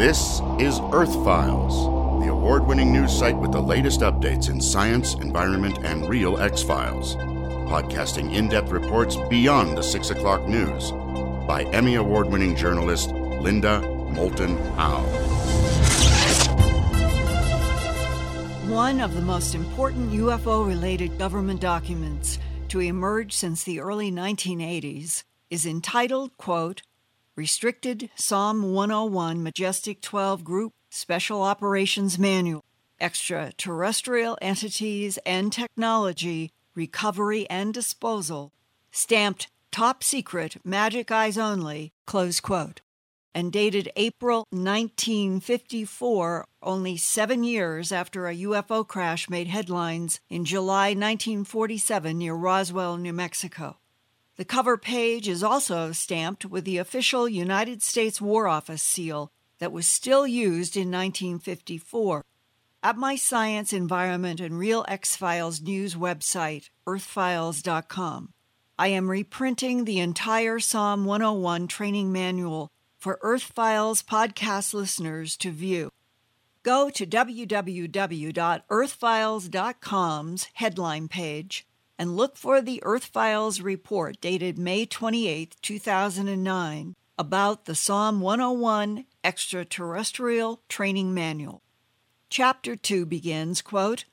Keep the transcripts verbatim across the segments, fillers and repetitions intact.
This is Earth Files, the award-winning news site with the latest updates in science, environment, and real X-Files. Podcasting in-depth reports beyond the six o'clock news by Emmy Award-winning journalist Linda Moulton Howe. One of the most important U F O-related government documents to emerge since the early nineteen eighties is entitled, quote, Restricted Psalm one oh one Majestic twelve Group Special Operations Manual, Extraterrestrial Entities and Technology, Recovery and Disposal, stamped Top Secret, Magic Eyes Only, close quote, and dated April nineteen fifty-four, only seven years after a U F O crash made headlines in July nineteen forty-seven near Roswell, New Mexico. The cover page is also stamped with the official United States War Office seal that was still used in nineteen fifty-four. At my Science, Environment, and Real X-Files news website, earth files dot com, I am reprinting the entire Psalm one oh one training manual for Earth Files podcast listeners to view. Go to w w w dot earth files dot com's headline page and look for the Earth Files report dated May twenty-eighth, two thousand nine about the Psalm one oh one Extraterrestrial Training Manual. Chapter two begins, quote,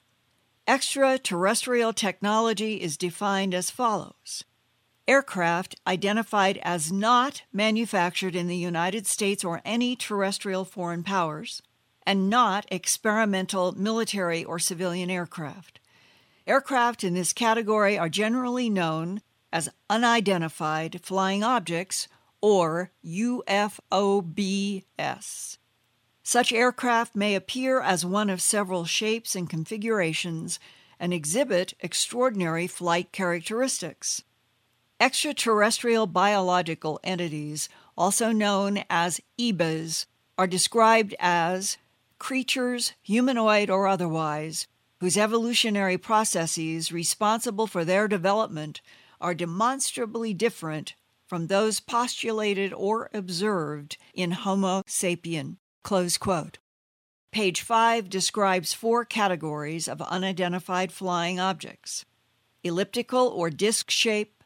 Extraterrestrial technology is defined as follows. Aircraft identified as not manufactured in the United States or any terrestrial foreign powers, and not experimental military or civilian aircraft. Aircraft in this category are generally known as unidentified flying objects, or U F O B S. Such aircraft may appear as one of several shapes and configurations and exhibit extraordinary flight characteristics. Extraterrestrial biological entities, also known as E B As, are described as creatures, humanoid or otherwise, whose evolutionary processes responsible for their development are demonstrably different from those postulated or observed in Homo sapien, close quote. Page five describes four categories of unidentified flying objects: elliptical or disc shape,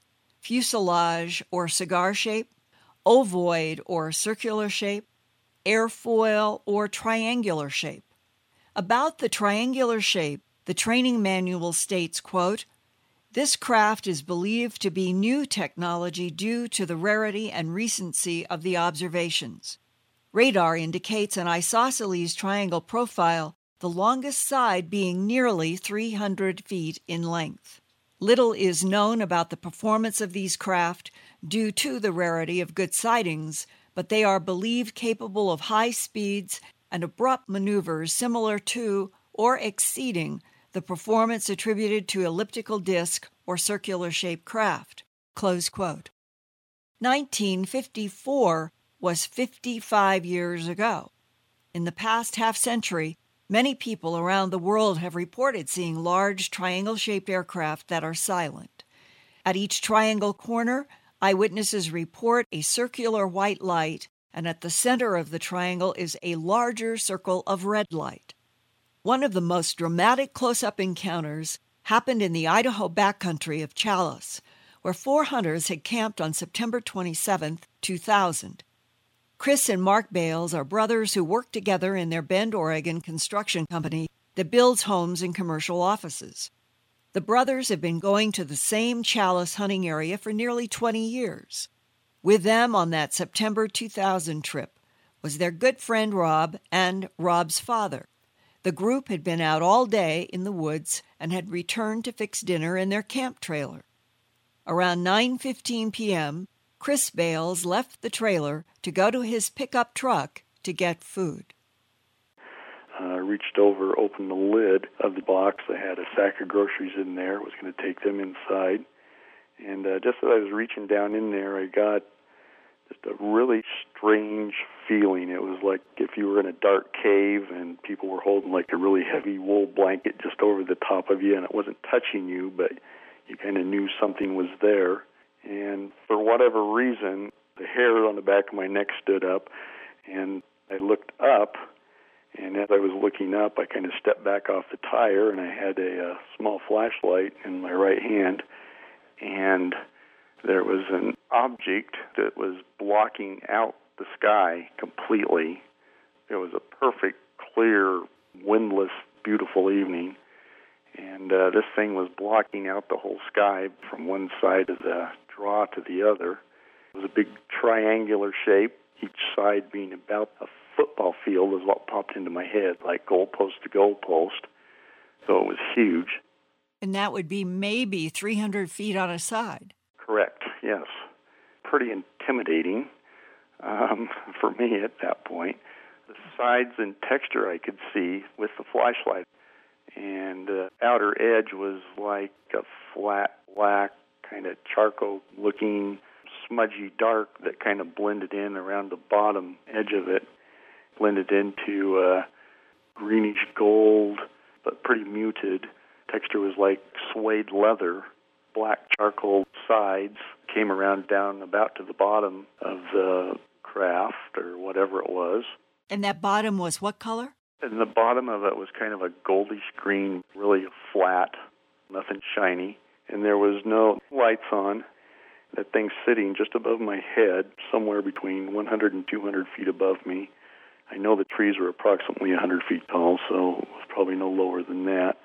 fuselage or cigar shape, ovoid or circular shape, airfoil or triangular shape. About the triangular shape, the training manual states, quote, This craft is believed to be new technology due to the rarity and recency of the observations. Radar indicates an isosceles triangle profile, the longest side being nearly three hundred feet in length. Little is known about the performance of these craft due to the rarity of good sightings, but they are believed capable of high speeds and abrupt maneuvers similar to or exceeding the performance attributed to elliptical disc or circular-shaped craft, close quote. nineteen fifty-four was fifty-five years ago. In the past half-century, many people around the world have reported seeing large triangle-shaped aircraft that are silent. At each triangle corner, eyewitnesses report a circular white light, and at the center of the triangle is a larger circle of red light. One of the most dramatic close-up encounters happened in the Idaho backcountry of Challis, where four hunters had camped on September twenty-seventh, two thousand. Chris and Mark Bales are brothers who work together in their Bend, Oregon construction company that builds homes and commercial offices. The brothers have been going to the same Challis hunting area for nearly twenty years. With them on that September two thousand trip was their good friend Rob and Rob's father. The group had been out all day in the woods and had returned to fix dinner in their camp trailer. Around nine fifteen p.m., Chris Bales left the trailer to go to his pickup truck to get food. I uh, reached over, opened the lid of the box. I had a sack of groceries in there. I was going to take them inside. And uh, just as I was reaching down in there, I got just a really strange feeling. It was like if you were in a dark cave and people were holding like a really heavy wool blanket just over the top of you, and it wasn't touching you, but you kind of knew something was there. And for whatever reason, the hair on the back of my neck stood up, and I looked up, and as I was looking up, I kind of stepped back off the tire, and I had a, a small flashlight in my right hand, and there was an object that was blocking out the sky completely. It was a perfect, clear, windless, beautiful evening, and uh, this thing was blocking out the whole sky from one side of the draw to the other. It was a big triangular shape, each side being about a football field is what popped into my head, like goalpost to goalpost. So it was huge. And that would be maybe three hundred feet on a side. Correct, yes. Pretty intimidating um, for me at that point. The sides and texture I could see with the flashlight. And the uh, outer edge was like a flat, black, kind of charcoal-looking, smudgy dark that kind of blended in around the bottom edge of it. Blended into uh, greenish gold, but pretty muted. Texture was like suede leather. Black charcoal sides came around down about to the bottom of the craft or whatever it was. And that bottom was what color? And the bottom of it was kind of a goldish green, really flat, nothing shiny. And there was no lights on. That thing sitting just above my head, somewhere between one hundred and two hundred feet above me. I know the trees were approximately one hundred feet tall, so it was probably no lower than that.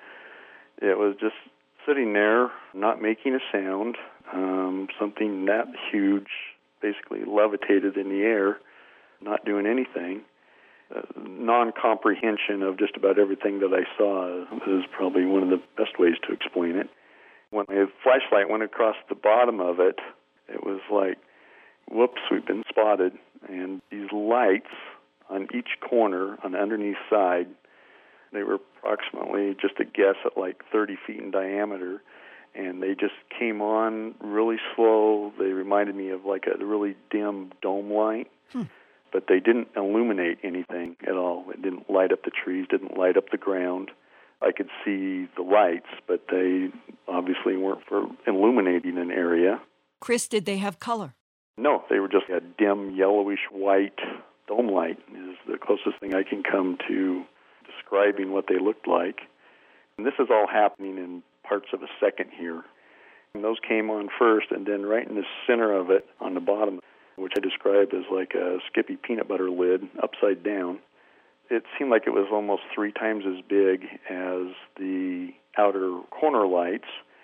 It was just sitting there, not making a sound, um, something that huge, basically levitated in the air, not doing anything. Uh, non-comprehension of just about everything that I saw is probably one of the best ways to explain it. When my flashlight went across the bottom of it, it was like, whoops, we've been spotted. And these lights on each corner, on the underneath side, they were approximately, just a guess, at like thirty feet in diameter. And they just came on really slow. They reminded me of like a really dim dome light. Hmm. But they didn't illuminate anything at all. It didn't light up the trees, didn't light up the ground. I could see the lights, but they obviously weren't for illuminating an area. Chris, did they have color? No, they were just a dim yellowish-white dome light is the closest thing I can come to describing what they looked like. And this is all happening in parts of a second here. And those came on first, and then right in the center of it, on the bottom, which I described as like a Skippy peanut butter lid upside down, it seemed like it was almost three times as big as the outer corner lights,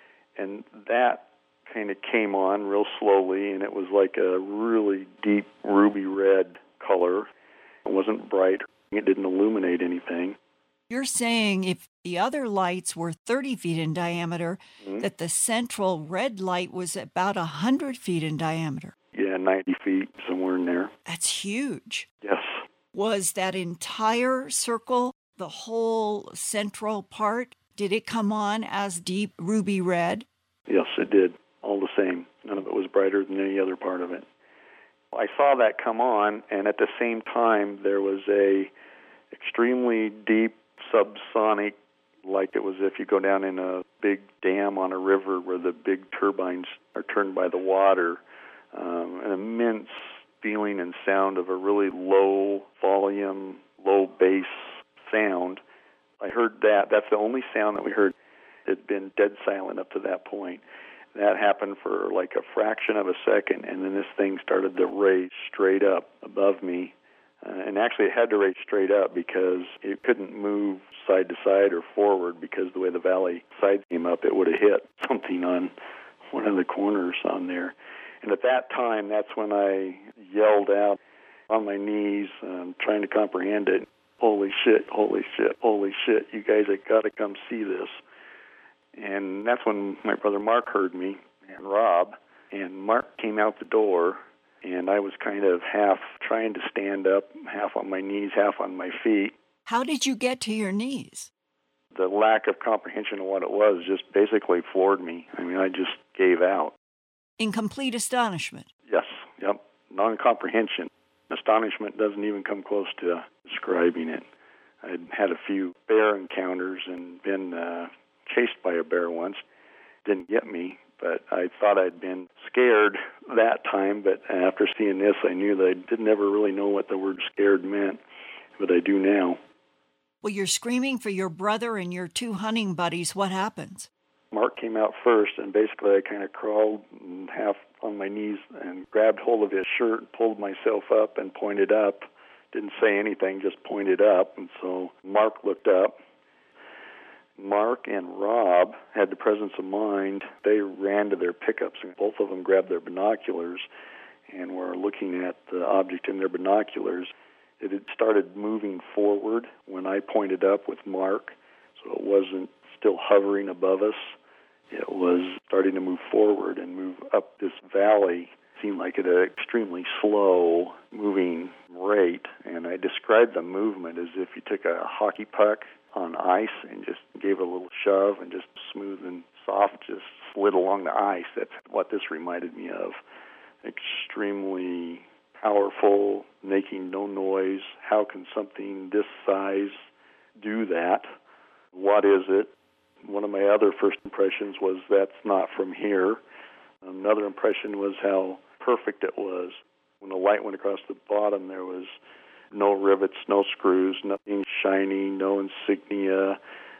and that kind of came on real slowly, and it was like a really deep ruby red color. It wasn't bright. It didn't illuminate anything. You're saying if the other lights were thirty feet in diameter, mm-hmm. that the central red light was about one hundred feet in diameter. Yeah, ninety feet, somewhere in there. That's huge. Yes. Was that entire circle, the whole central part, did it come on as deep ruby red? Yes, it did. All the same. None of it was brighter than any other part of it. I saw that come on, and at the same time, there was a extremely deep subsonic, like it was if you go down in a big dam on a river where the big turbines are turned by the water, um, an immense feeling and sound of a really low volume, low bass sound. I heard that. That's the only sound that we heard. It had been dead silent up to that point. That happened for like a fraction of a second, and then this thing started to raise straight up above me. Uh, and actually it had to raise straight up because it couldn't move side to side or forward because the way the valley side came up, it would have hit something on one of the corners on there. And at that time, that's when I yelled out on my knees, um, trying to comprehend it. Holy shit, holy shit, holy shit, you guys have got to come see this. And that's when my brother Mark heard me, and Rob, and Mark came out the door, and I was kind of half trying to stand up, half on my knees, half on my feet. How did you get to your knees? The lack of comprehension of what it was just basically floored me. I mean, I just gave out. In complete astonishment? Yes, yep, non-comprehension. Astonishment doesn't even come close to describing it. I'd had a few bear encounters and been uh, chased by a bear once. Didn't get me, but I thought I'd been scared that time, but after seeing this, I knew that I did never really know what the word scared meant, but I do now. Well, you're screaming for your brother and your two hunting buddies. What happens? Mark came out first, and basically I kind of crawled half on my knees and grabbed hold of his shirt, pulled myself up, and pointed up. Didn't say anything, just pointed up. And so Mark looked up. Mark and Rob had the presence of mind. They ran to their pickups, and both of them grabbed their binoculars and were looking at the object in their binoculars. It had started moving forward when I pointed up with Mark, so it wasn't still hovering above us. It was starting to move forward and move up this valley. It seemed like at an extremely slow moving rate, and I described the movement as if you took a hockey puck on ice and just gave it a little shove and just smooth and soft just slid along the ice. That's what this reminded me of. Extremely powerful, making no noise. How can something this size do that? What is it? One of my other first impressions was that's not from here. Another impression was how perfect it was. When the light went across the bottom, there was no rivets, no screws, nothing shiny, no insignia,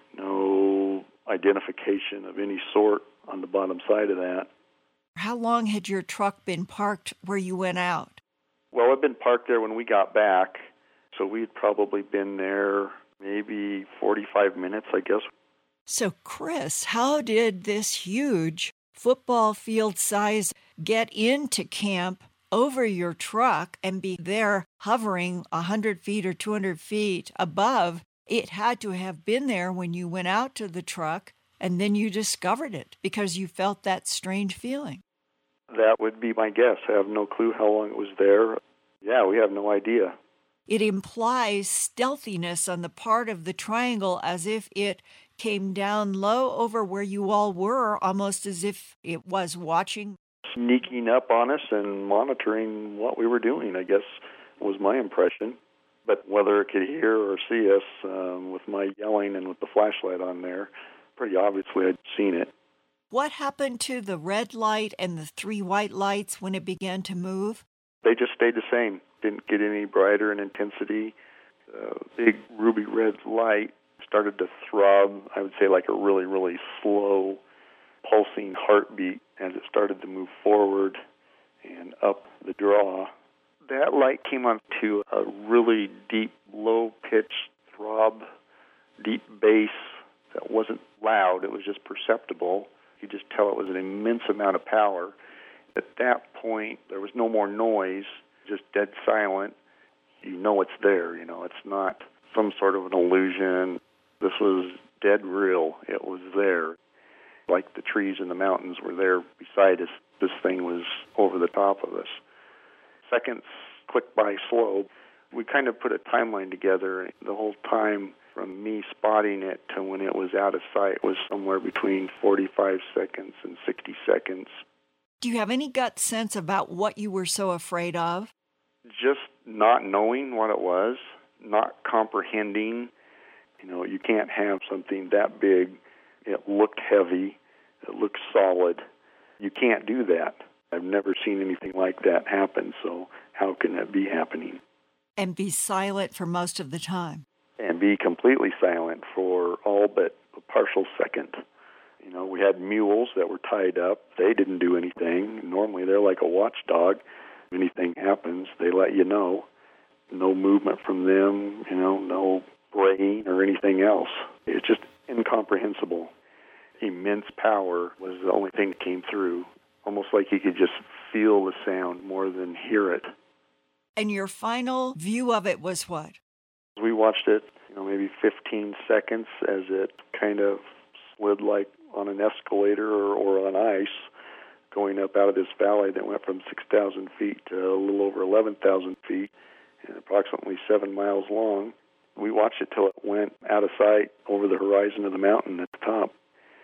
no identification of any sort on the bottom side of that. How long had your truck been parked where you went out? Well, it'd been parked there when we got back, so we'd probably been there maybe forty-five minutes, I guess. So, Chris, how did this huge football field size get into camp over your truck and be there hovering one hundred feet or two hundred feet above? It had to have been there when you went out to the truck and then you discovered it because you felt that strange feeling. That would be my guess. I have no clue how long it was there. Yeah, we have no idea. It implies stealthiness on the part of the triangle as if it came down low over where you all were, almost as if it was watching. Sneaking up on us and monitoring what we were doing, I guess, was my impression. But whether it could hear or see us, um, with my yelling and with the flashlight on there, pretty obviously I'd seen it. What happened to the red light and the three white lights when it began to move? They just stayed the same. Didn't get any brighter in intensity. The big ruby red light started to throb, I would say like a really, really slow, pulsing heartbeat as it started to move forward and up the draw. That light came on to a really deep, low-pitched throb, deep bass that wasn't loud. It was just perceptible. You could just tell it was an immense amount of power. At that point, there was no more noise, just dead silent. You know it's there, you know. It's not some sort of an illusion. This was dead real. It was there. Like the trees in the mountains were there beside us. This thing was over the top of us. Seconds clicked by slow. We kind of put a timeline together. The whole time from me spotting it to when it was out of sight was somewhere between forty-five seconds and sixty seconds. Do you have any gut sense about what you were so afraid of? Just not knowing what it was, not comprehending. You know, you can't have something that big. It looked heavy. It looked solid. You can't do that. I've never seen anything like that happen, so how can that be happening? And be silent for most of the time. And be completely silent for all but a partial second. You know, we had mules that were tied up. They didn't do anything. Normally they're like a watchdog. If anything happens, they let you know. No movement from them, you know, no braying or anything else. It's just incomprehensible. Immense power was the only thing that came through. Almost like you could just feel the sound more than hear it. And your final view of it was what? We watched it, you know, maybe fifteen seconds as it kind of slid like on an escalator or, or on ice, going up out of this valley that went from six thousand feet to a little over eleven thousand feet and approximately seven miles long. We watched it till it went out of sight over the horizon of the mountain at the top.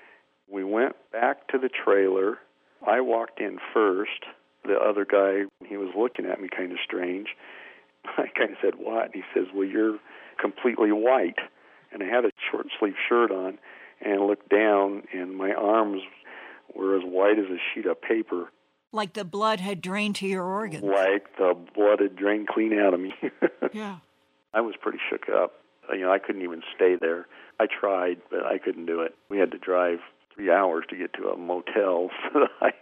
We went back to the trailer. I walked in first. The other guy, he was looking at me kind of strange. I kind of said, what? And he says, well, you're completely white. And I had a short-sleeve shirt on and looked down, and my arms were as white as a sheet of paper. Like the blood had drained to your organs. Like the blood had drained clean out of me. Yeah. I was pretty shook up. You know, I couldn't even stay there. I tried, but I couldn't do it. We had to drive three hours to get to a motel. So I...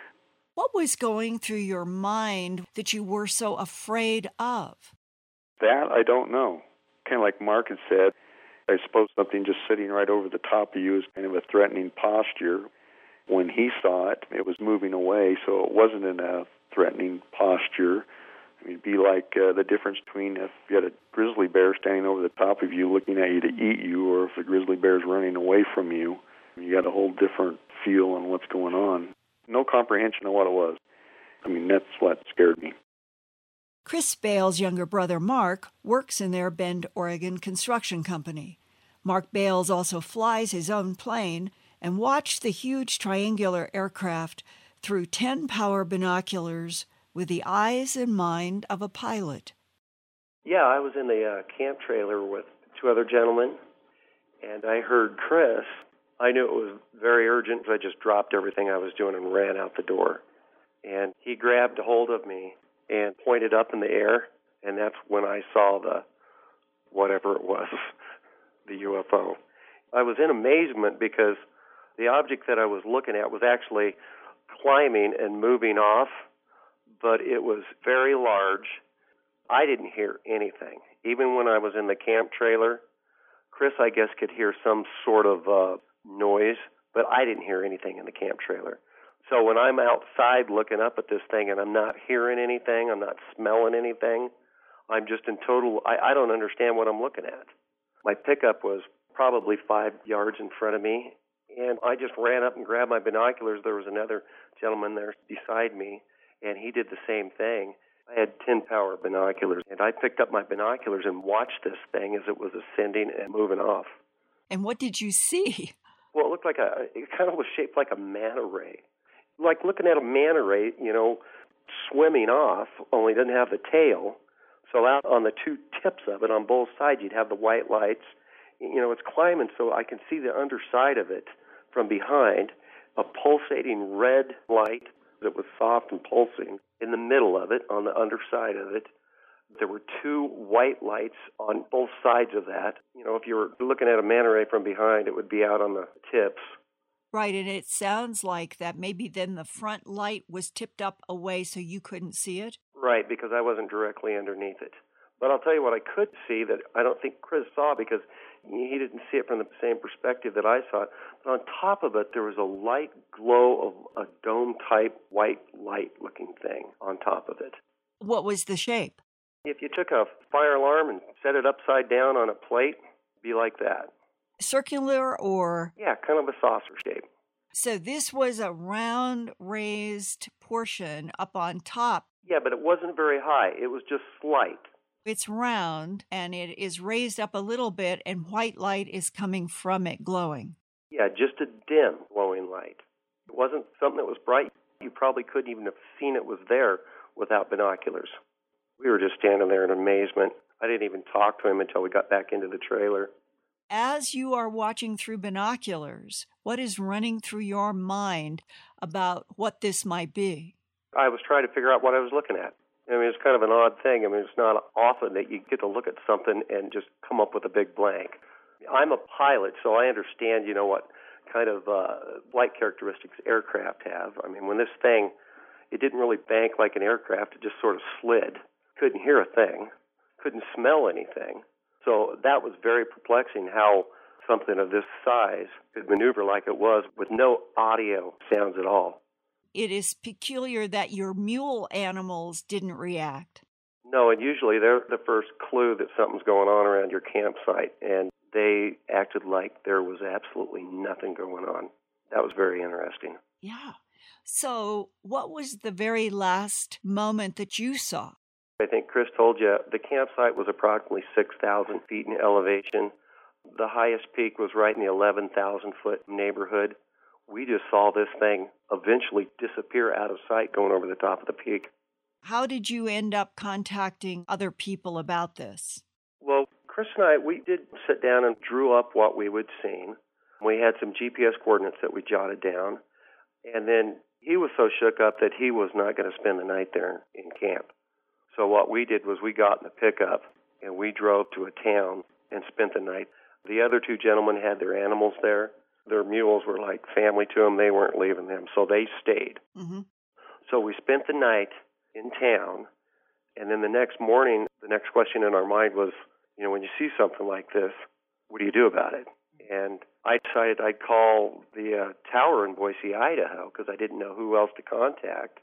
What was going through your mind that you were so afraid of? That I don't know. Kind of like Mark had said, I suppose something just sitting right over the top of you is kind of a threatening posture. When he saw it, it was moving away, so it wasn't in a threatening posture. I mean, it'd be like uh, the difference between if you had a grizzly bear standing over the top of you looking at you to eat you, or if the grizzly bear is running away from you. You got a whole different feel on what's going on. No comprehension of what it was. I mean, that's what scared me. Chris Bale's younger brother, Mark, works in their Bend, Oregon construction company. Mark Bales also flies his own plane and watched the huge triangular aircraft through ten power binoculars with the eyes and mind of a pilot. Yeah, I was in the uh, camp trailer with two other gentlemen, and I heard Chris. I knew it was very urgent, so I just dropped everything I was doing and ran out the door. And he grabbed a hold of me and pointed up in the air, and that's when I saw the, whatever it was, the U F O. I was in amazement because the object that I was looking at was actually climbing and moving off, but it was very large. I didn't hear anything. Even when I was in the camp trailer, Chris, I guess, could hear some sort of uh, noise, but I didn't hear anything in the camp trailer. So when I'm outside looking up at this thing and I'm not hearing anything, I'm not smelling anything, I'm just in total, I, I don't understand what I'm looking at. My pickup was probably five yards in front of me, and I just ran up and grabbed my binoculars. There was another gentleman there beside me, and he did the same thing. I had ten power binoculars, and I picked up my binoculars and watched this thing as it was ascending and moving off. And what did you see? Well, it looked like a, it kind of was shaped like a manta ray. Like looking at a manta ray, you know, swimming off, only it didn't have the tail. So out on the two tips of it, on both sides, you'd have the white lights. You know, it's climbing, so I can see the underside of it from behind, a pulsating red light that was soft and pulsing. In the middle of it, on the underside of it, there were two white lights on both sides of that. You know, if you were looking at a manta ray from behind, it would be out on the tips. Right, and it sounds like that maybe then the front light was tipped up away so you couldn't see it? Right, because I wasn't directly underneath it. But I'll tell you what I could see that I don't think Chris saw because he didn't see it from the same perspective that I saw it. But on top of it, there was a light glow of a dome-type white light-looking thing on top of it. What was the shape? If you took a fire alarm and set it upside down on a plate, it'd be like that. Circular or? Yeah, kind of a saucer shape. So this was a round raised portion up on top. Yeah, but it wasn't very high. It was just slight. It's round and it is raised up a little bit and white light is coming from it glowing. Yeah, just a dim glowing light. It wasn't something that was bright. You probably couldn't even have seen it was there without binoculars. We were just standing there in amazement. I didn't even talk to him until we got back into the trailer. As you are watching through binoculars, what is running through your mind about what this might be? I was trying to figure out what I was looking at. I mean, it's kind of an odd thing. I mean, it's not often that you get to look at something and just come up with a big blank. I'm a pilot, so I understand, you know, what kind of uh, flight characteristics aircraft have. I mean, when this thing, it didn't really bank like an aircraft. It just sort of slid. Couldn't hear a thing. Couldn't smell anything. So that was very perplexing how something of this size could maneuver like it was with no audio sounds at all. It is peculiar that your mule animals didn't react. No, and usually they're the first clue that something's going on around your campsite, and they acted like there was absolutely nothing going on. That was very interesting. Yeah. So what was the very last moment that you saw? I think Chris told you the campsite was approximately six thousand feet in elevation. The highest peak was right in the eleven thousand foot neighborhood. We just saw this thing eventually disappear out of sight going over the top of the peak. How did you end up contacting other people about this? Well, Chris and I, we did sit down and drew up what we would seen. We had some G P S coordinates that we jotted down. And then He was so shook up that he was not going to spend the night there in camp. So what we did was we got in the pickup and we drove to a town and spent the night. The other two gentlemen had their animals there. Their mules were like family to them. They weren't leaving them, so they stayed. Mm-hmm. So we spent the night in town, and then the next morning, the next question in our mind was, you know, when you see something like this, what do you do about it? And I decided I'd call the uh, tower in Boise, Idaho, because I didn't know who else to contact.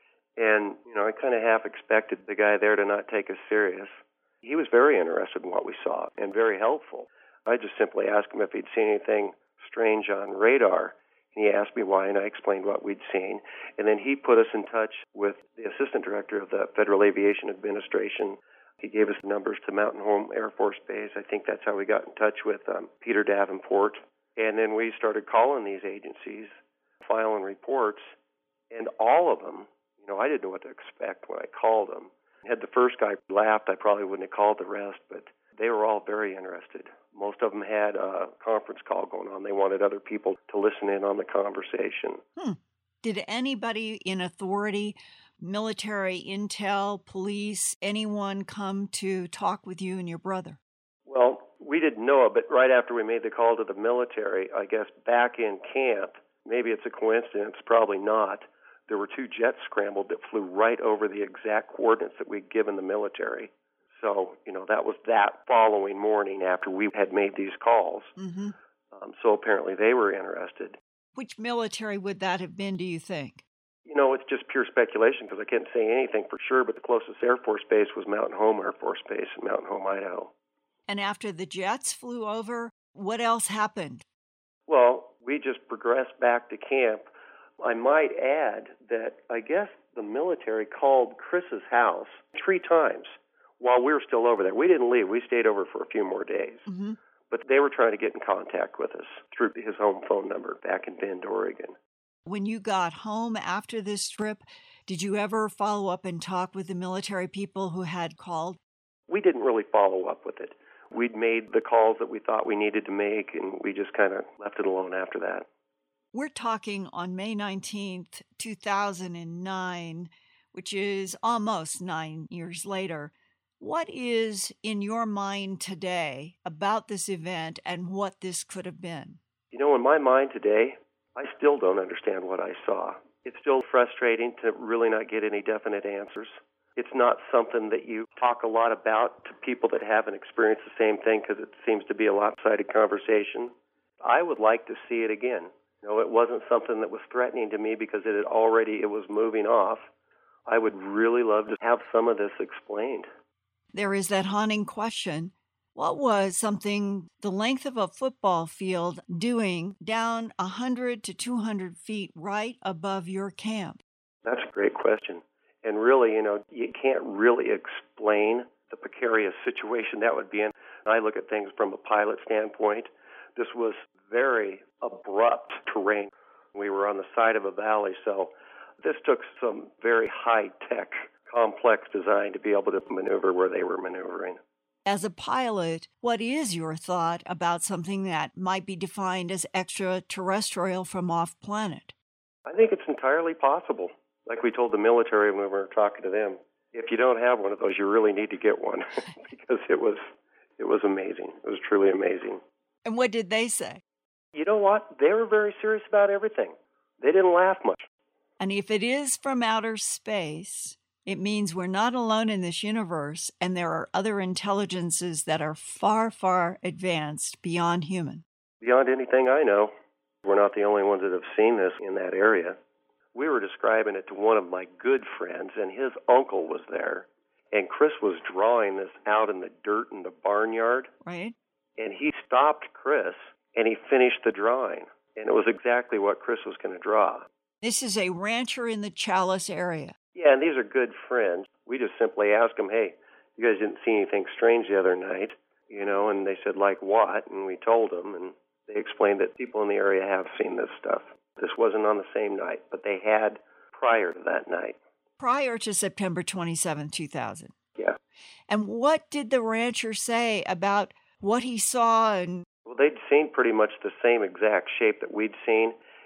And, you know, I kind of half expected the guy there to not take us serious. He was very interested in what we saw and very helpful. I just simply asked him if he'd seen anything strange on radar. And he asked me why, and I explained what we'd seen. And then he put us in touch with the assistant director of the Federal Aviation Administration. He gave us the numbers to Mountain Home Air Force Base. I think that's how we got in touch with um, Peter Davenport. And then we started calling these agencies, filing reports, and all of them, you know, I didn't know what to expect when I called them. Had the first guy laughed, I probably wouldn't have called the rest, but they were all very interested. Most of them had a conference call going on. They wanted other people to listen in on the conversation. Hmm. Did anybody in authority, military, intel, police, anyone come to talk with you and your brother? Well, we didn't know it, but right after we made the call to the military, I guess back in camp, maybe it's a coincidence, probably not, there were two jets scrambled that flew right over the exact coordinates that we'd given the military. So, you know, that was that following morning after we had made these calls. Mm-hmm. Um, so apparently they were interested. Which military would that have been, do you think? You know, it's just pure speculation because I can't say anything for sure, but the closest Air Force Base was Mountain Home Air Force Base in Mountain Home, Idaho. And after the jets flew over, what else happened? Well, we just progressed back to camp. I might add that I guess the military called Chris's house three times while we were still over there. We didn't leave. We stayed over for a few more days. Mm-hmm. But they were trying to get in contact with us through his home phone number back in Bend, Oregon. When you got home after this trip, did you ever follow up and talk with the military people who had called? We didn't really follow up with it. We'd made the calls that we thought we needed to make, and we just kind of left it alone after that. We're talking on May nineteenth, two thousand nine, which is almost nine years later. What is in your mind today about this event and what this could have been? You know, in my mind today, I still don't understand what I saw. It's still frustrating to really not get any definite answers. It's not something that you talk a lot about to people that haven't experienced the same thing because it seems to be a lopsided conversation. I would like to see it again. You know, it wasn't something that was threatening to me because it had already, it was moving off. I would really love to have some of this explained. There is that haunting question. What was something the length of a football field doing down one hundred to two hundred feet right above your camp? That's a great question. And really, you know, you can't really explain the precarious situation that would be in. I look at things from a pilot standpoint. This was very abrupt terrain. We were on the side of a valley, so this took some very high-tech, complex design to be able to maneuver where they were maneuvering. As a pilot, what is your thought about something that might be defined as extraterrestrial from off-planet? I think it's entirely possible. Like we told the military when we were talking to them, if you don't have one of those, you really need to get one because it was it was amazing. It was truly amazing. And what did they say? You know what? They were very serious about everything. They didn't laugh much. And if it is from outer space, it means we're not alone in this universe, and there are other intelligences that are far, far advanced beyond human. Beyond anything I know. We're not the only ones that have seen this in that area. We were describing it to one of my good friends, and his uncle was there. And Chris was drawing this out in the dirt in the barnyard. Right. And he stopped Chris, and he finished the drawing. And it was exactly what Chris was going to draw. This is a rancher in the Chalice area. Yeah, and these are good friends. We just simply asked them, hey, you guys didn't see anything strange the other night, you know, and they said, like what? And we told them, and they explained that people in the area have seen this stuff. This wasn't on the same night, but they had prior to that night. Prior to September twenty-seventh, two thousand. Yeah. And what did the rancher say about what he saw? And well, they'd seen pretty much the same exact shape that we'd seen.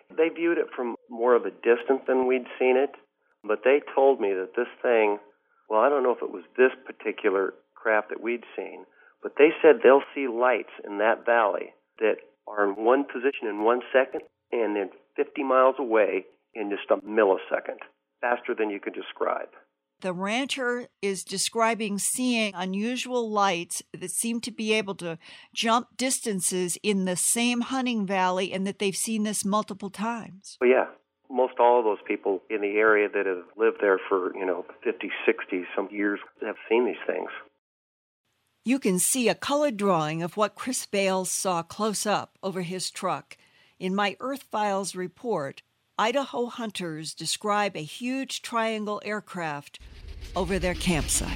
They viewed it from more of a distance than we'd seen it, but they told me that this thing, well, I don't know if it was this particular craft that we'd seen, but they said they'll see lights in that valley that are in one position in one second and then fifty miles away in just a millisecond, faster than you could describe. The rancher is describing seeing unusual lights that seem to be able to jump distances in the same hunting valley, and that they've seen this multiple times. Well, yeah. Most all of those people in the area that have lived there for, you know, fifty, sixty, some years have seen these things. You can see a colored drawing of what Chris Bales saw close up over his truck. In my Earth Files report, Idaho hunters describe a huge triangle aircraft over their campsite.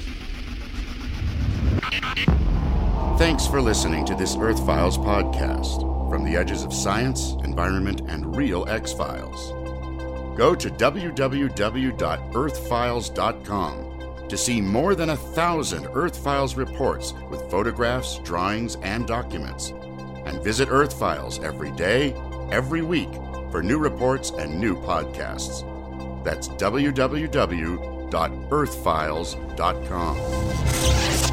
Thanks for listening to this Earth Files podcast from the edges of science, environment, and real X-Files. Go to w w w dot earth files dot com to see more than a thousand Earth Files reports with photographs, drawings, and documents. And visit Earth Files every day, every week, for new reports and new podcasts. That's w w w dot earth files dot com.